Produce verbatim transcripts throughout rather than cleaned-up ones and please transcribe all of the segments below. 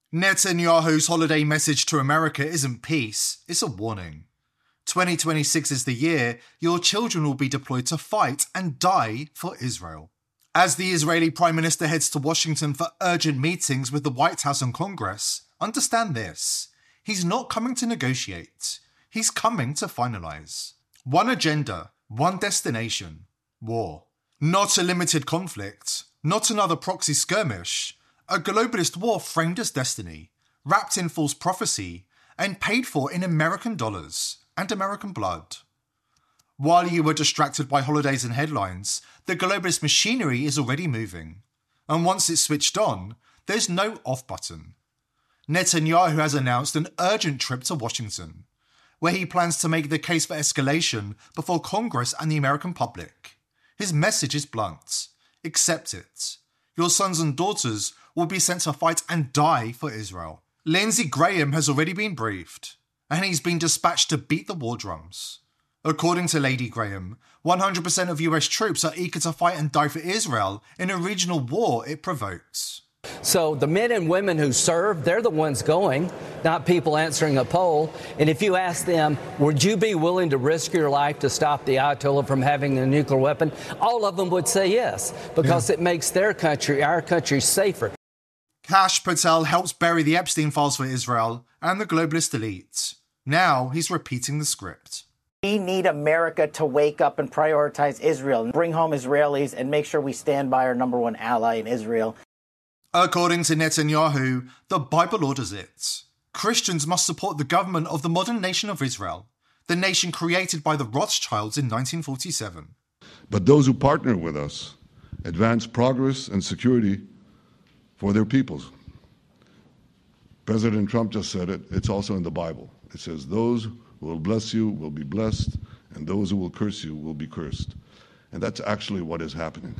Netanyahu's holiday message to America isn't peace, it's a warning. twenty twenty-six is the year your children will be deployed to fight and die for Israel. As the Israeli Prime Minister heads to Washington for urgent meetings with the White House and Congress, understand this. He's not coming to negotiate. He's coming to finalise. One agenda, one destination. War. Not a limited conflict. Not another proxy skirmish. A globalist war framed as destiny, wrapped in false prophecy, and paid for in American dollars and American blood. While you were distracted by holidays and headlines, the globalist machinery is already moving. And once it's switched on, there's no off button. Netanyahu has announced an urgent trip to Washington, where he plans to make the case for escalation before Congress and the American public. His message is blunt. Accept it. Your sons and daughters will be sent to fight and die for Israel. Lindsey Graham has already been briefed, and he's been dispatched to beat the war drums. According to Lady Graham, one hundred percent of U S troops are eager to fight and die for Israel in a regional war it provokes. So the men and women who serve, they're the ones going, not people answering a poll. And if you ask them, would you be willing to risk your life to stop the Ayatollah from having a nuclear weapon? All of them would say yes, because yeah. It makes their country, our country, safer. Kash Patel helps bury the Epstein files for Israel and the globalist elite. Now he's repeating the script. We need America to wake up and prioritize Israel, and bring home Israelis and make sure we stand by our number one ally in Israel. According to Netanyahu, the Bible orders it. Christians must support the government of the modern nation of Israel, the nation created by the Rothschilds in nineteen forty-seven. But those who partner with us advance progress and security for their peoples. President Trump just said it. It's also in the Bible. It says, those who will bless you will be blessed, and those who will curse you will be cursed. And that's actually what is happening.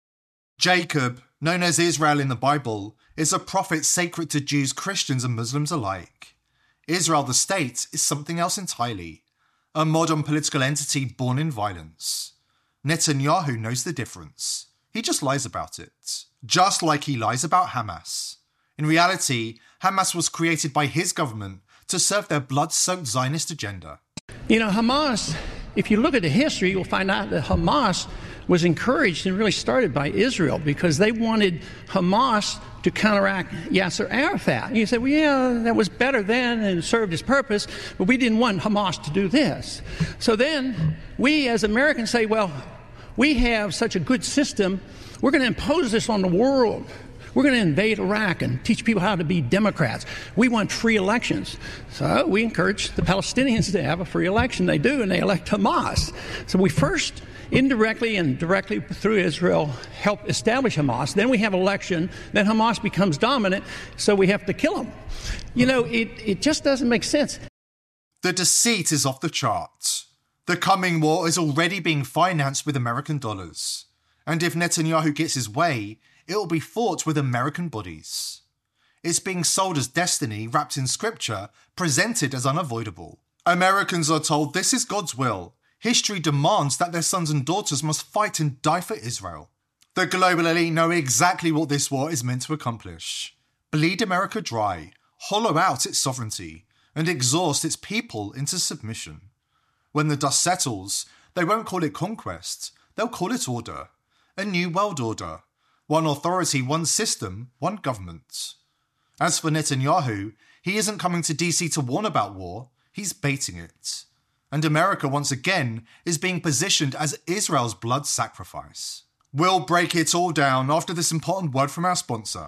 Jacob, known as Israel in the Bible, is a prophet sacred to Jews, Christians and Muslims alike. Israel the state is something else entirely, a modern political entity born in violence. Netanyahu knows the difference. He just lies about it, just like he lies about Hamas. In reality, Hamas was created by his government to serve their blood-soaked Zionist agenda. You know, Hamas, if you look at the history, you'll find out that Hamas was encouraged and really started by Israel because they wanted Hamas to counteract Yasser Arafat. And you say, well, yeah, that was better then and served its purpose, but we didn't want Hamas to do this. So then we as Americans say, well, we have such a good system, we're going to impose this on the world. We're going to invade Iraq and teach people how to be Democrats. We want free elections. So we encourage the Palestinians to have a free election. They do, and they elect Hamas. So we first, indirectly and directly through Israel, help establish Hamas. Then we have election. Then Hamas becomes dominant, so we have to kill them. You know, it, it just doesn't make sense. The deceit is off the charts. The coming war is already being financed with American dollars. And if Netanyahu gets his way, it will be fought with American bodies. It's being sold as destiny wrapped in scripture, presented as unavoidable. Americans are told this is God's will. History demands that their sons and daughters must fight and die for Israel. The global elite know exactly what this war is meant to accomplish. Bleed America dry, hollow out its sovereignty, and exhaust its people into submission. When the dust settles, they won't call it conquest, they'll call it order. A new world order. One authority, one system, one government. As for Netanyahu, he isn't coming to D C to warn about war, he's baiting it. And America, once again, is being positioned as Israel's blood sacrifice. We'll break it all down after this important word from our sponsor.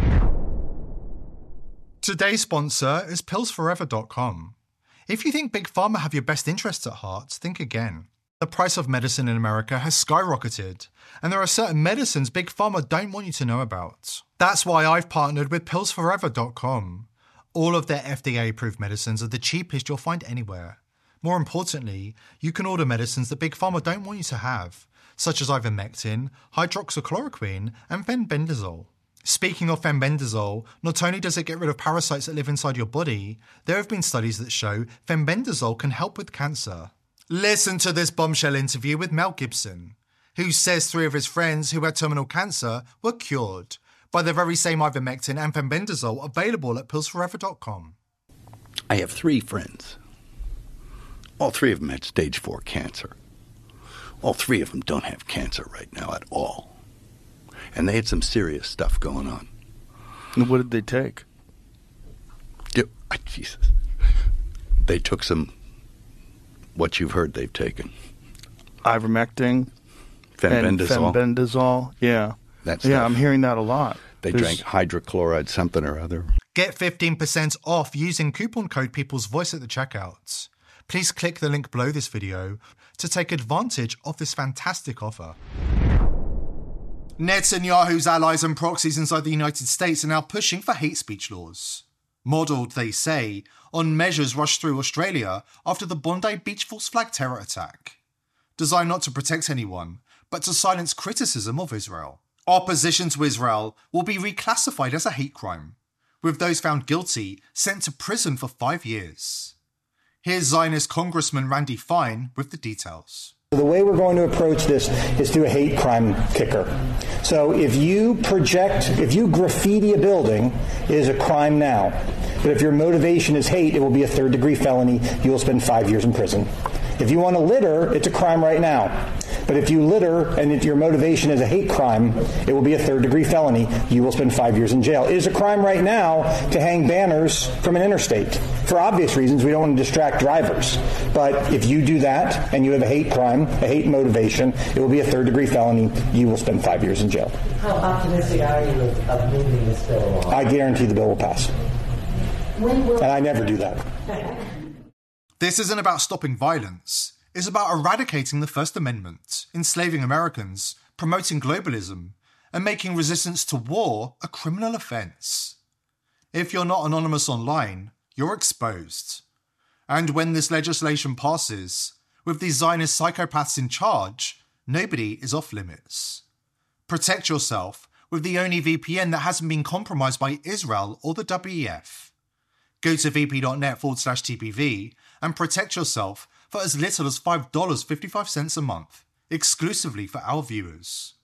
Today's sponsor is pills forever dot com. If you think Big Pharma have your best interests at heart, think again. The price of medicine in America has skyrocketed, and there are certain medicines Big Pharma don't want you to know about. That's why I've partnered with pills forever dot com. All of their F D A-approved medicines are the cheapest you'll find anywhere. More importantly, you can order medicines that Big Pharma don't want you to have, such as ivermectin, hydroxychloroquine, and fenbendazole. Speaking of fenbendazole, not only does it get rid of parasites that live inside your body, there have been studies that show fenbendazole can help with cancer. Listen to this bombshell interview with Mel Gibson, who says three of his friends who had terminal cancer were cured by the very same ivermectin and fenbendazole available at pills forever dot com. I have three friends. All three of them had stage four cancer. All three of them don't have cancer right now at all. And they had some serious stuff going on. And what did they take? Yeah, Jesus. They took some, what you've heard they've taken. Ivermectin? Fenbendazole. And fenbendazole, yeah. That's yeah, I'm hearing that a lot. They There's... drank hydrochloride something or other. Get fifteen percent off using coupon code People's Voice at the checkout. Please click the link below this video to take advantage of this fantastic offer. Netanyahu's allies and proxies inside the United States are now pushing for hate speech laws. Modelled, they say, on measures rushed through Australia after the Bondi Beach false flag terror attack. Designed not to protect anyone, but to silence criticism of Israel. Opposition to Israel will be reclassified as a hate crime, with those found guilty sent to prison for five years. Here's Zionist Congressman Randy Fine with the details. The way we're going to approach this is through a hate crime kicker. So if you project, if you graffiti a building, it is a crime now. But if your motivation is hate, it will be a third degree felony. You will spend five years in prison. If you want to litter, it's a crime right now. But if you litter and if your motivation is a hate crime, it will be a third degree felony. You will spend five years in jail. It is a crime right now to hang banners from an interstate. For obvious reasons, we don't want to distract drivers. But if you do that and you have a hate crime, a hate motivation, it will be a third degree felony. You will spend five years in jail. How optimistic are you of moving this bill along? I guarantee the bill will pass. When will- and I never do that. This isn't about stopping violence. It's about eradicating the First Amendment, enslaving Americans, promoting globalism, and making resistance to war a criminal offence. If you're not anonymous online, you're exposed. And when this legislation passes, with these Zionist psychopaths in charge, nobody is off limits. Protect yourself with the only V P N that hasn't been compromised by Israel or the W E F. Go to vp.net forward slash TPV and protect yourself for as little as five dollars and fifty-five cents a month, exclusively for our viewers.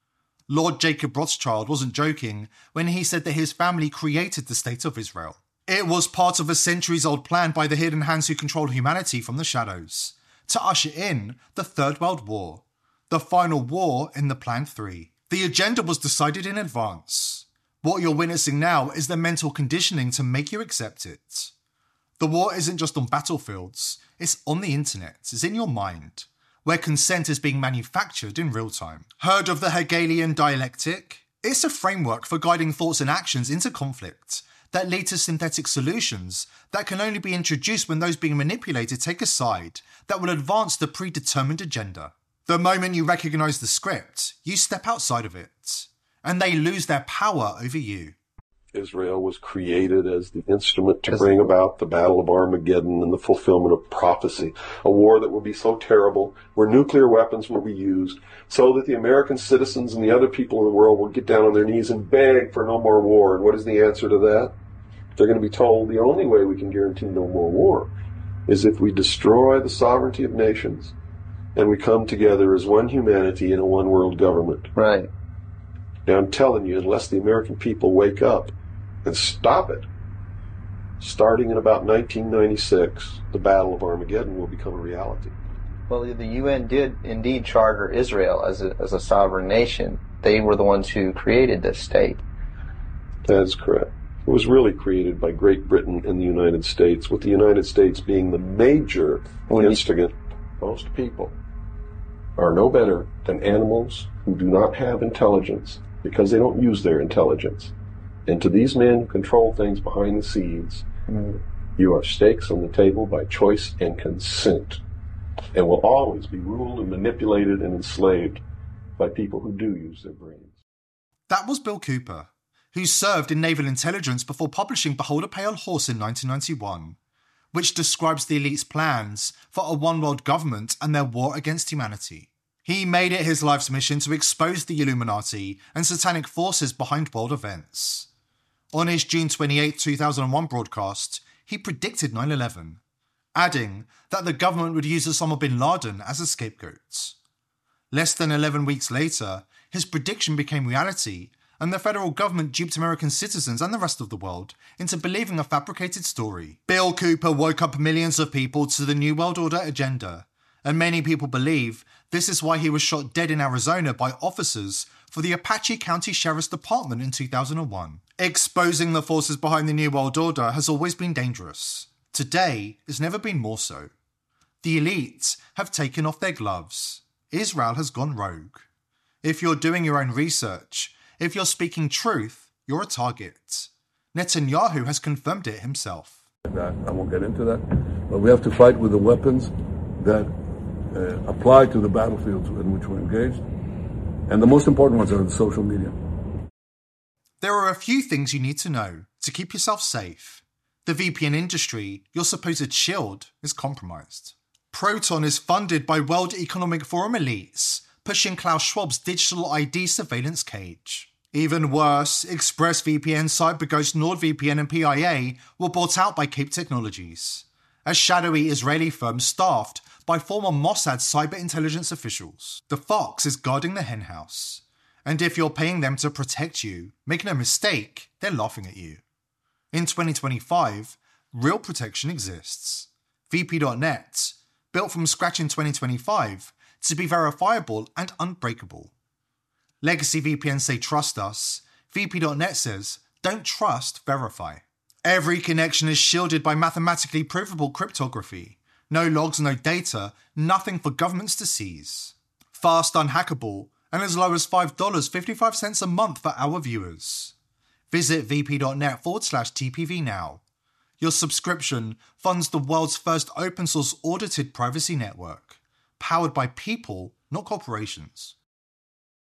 Lord Jacob Rothschild wasn't joking when he said that his family created the State of Israel. It was part of a centuries-old plan by the hidden hands who control humanity from the shadows, to usher in the Third World War, the final war in the Plan three. The agenda was decided in advance. What you're witnessing now is the mental conditioning to make you accept it. The war isn't just on battlefields, it's on the internet, it's in your mind, where consent is being manufactured in real time. Heard of the Hegelian dialectic? It's a framework for guiding thoughts and actions into conflict that lead to synthetic solutions that can only be introduced when those being manipulated take a side that will advance the predetermined agenda. The moment you recognise the script, you step outside of it, and they lose their power over you. Israel was created as the instrument to bring about the Battle of Armageddon and the fulfillment of prophecy, a war that will be so terrible, where nuclear weapons will be used, so that the American citizens and the other people in the world will get down on their knees and beg for no more war. And what is the answer to that? They're going to be told the only way we can guarantee no more war is if we destroy the sovereignty of nations and we come together as one humanity in a one world government. Right. Now I'm telling you, unless the American people wake up and stop it, starting in about nineteen ninety-six, the Battle of Armageddon will become a reality. Well, the U N did indeed charter Israel as a, as a sovereign nation. They were the ones who created this state. That is correct. It was really created by Great Britain and the United States, with the United States being the major instigant. Most people are no better than animals who do not have intelligence because they don't use their intelligence. And to these men who control things behind the scenes, mm. you are stakes on the table by choice and consent, and will always be ruled and manipulated and enslaved by people who do use their brains. That was Bill Cooper, who served in naval intelligence before publishing Behold a Pale Horse in nineteen ninety-one, which describes the elite's plans for a one-world government and their war against humanity. He made it his life's mission to expose the Illuminati and satanic forces behind world events. On his June twenty-eighth, two thousand one broadcast, he predicted nine eleven, adding that the government would use Osama bin Laden as a scapegoat. Less than eleven weeks later, his prediction became reality, and the federal government duped American citizens and the rest of the world into believing a fabricated story. Bill Cooper woke up millions of people to the New World Order agenda, and many people believe this is why he was shot dead in Arizona by officers for the Apache County Sheriff's Department in two thousand one. Exposing the forces behind the New World Order has always been dangerous. Today has never been more so. The elites have taken off their gloves. Israel has gone rogue. If you're doing your own research, if you're speaking truth, you're a target. Netanyahu has confirmed it himself. I won't get into that, but we have to fight with the weapons that uh, apply to the battlefields in which we're engaged, and the most important ones are the social media. There are a few things you need to know to keep yourself safe. The V P N industry, your supposed shield, is compromised. Proton is funded by World Economic Forum elites, pushing Klaus Schwab's digital I D surveillance cage. Even worse, ExpressVPN, CyberGhost, NordVPN and P I A were bought out by Cape Technologies, a shadowy Israeli firm staffed by former Mossad cyber intelligence officials. The fox is guarding the henhouse, and if you're paying them to protect you, make no mistake, they're laughing at you. In twenty twenty-five, real protection exists. V P dot net, built from scratch in twenty twenty-five to be verifiable and unbreakable. Legacy V P Ns say trust us. V P dot net says don't trust, verify. Every connection is shielded by mathematically provable cryptography. No logs, no data, nothing for governments to seize. Fast, unhackable, and as low as five dollars and fifty-five cents a month for our viewers. Visit V P dot net forward slash T P V now. Your subscription funds the world's first open source audited privacy network, powered by people, not corporations.